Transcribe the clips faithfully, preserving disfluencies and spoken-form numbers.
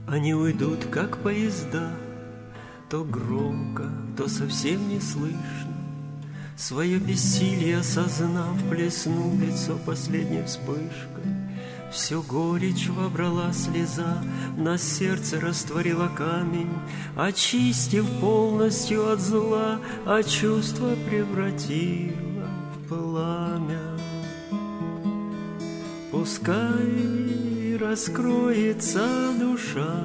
Они уйдут, как поезда, то громко, то совсем не слышно. Свое бессилие осознав, плеснул в лицо последней вспышкой. Всю горечь вобрала слеза, на сердце растворила камень, очистив полностью от зла, а чувство превратила в пламя. Пускай раскроется душа,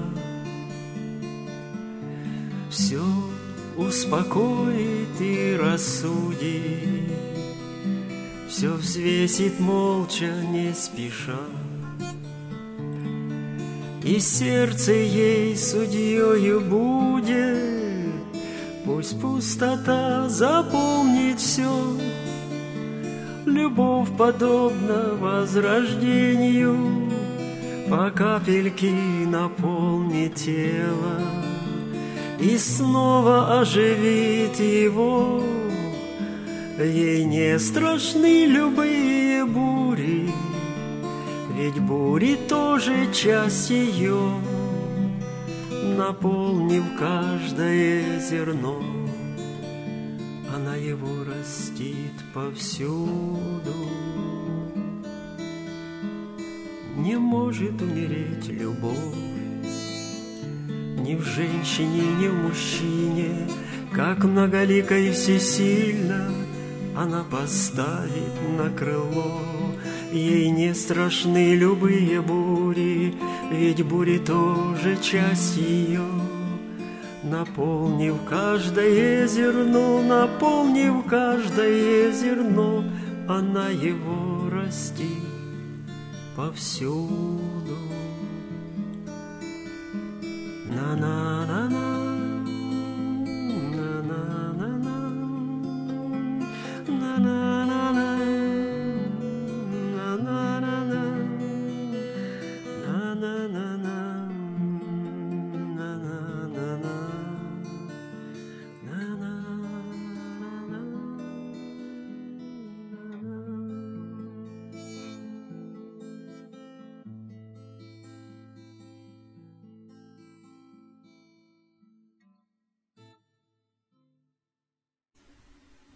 все успокоит и рассудит, все взвесит молча, не спеша. И сердце ей судьею будет, пусть пустота заполнит все. Любовь подобна возрождению, по капельке наполнит тело и снова оживит его. Ей не страшны любые бури, ведь бури тоже часть ее, наполнив каждое зерно, она его растит повсюду. Не может умереть любовь ни в женщине, ни в мужчине, как многолика и всесильна она поставит на крыло. Ей не страшны любые бури, ведь бури тоже часть ее, наполнив каждое зерно, наполнив каждое зерно, она его растит повсюду. На-на-на.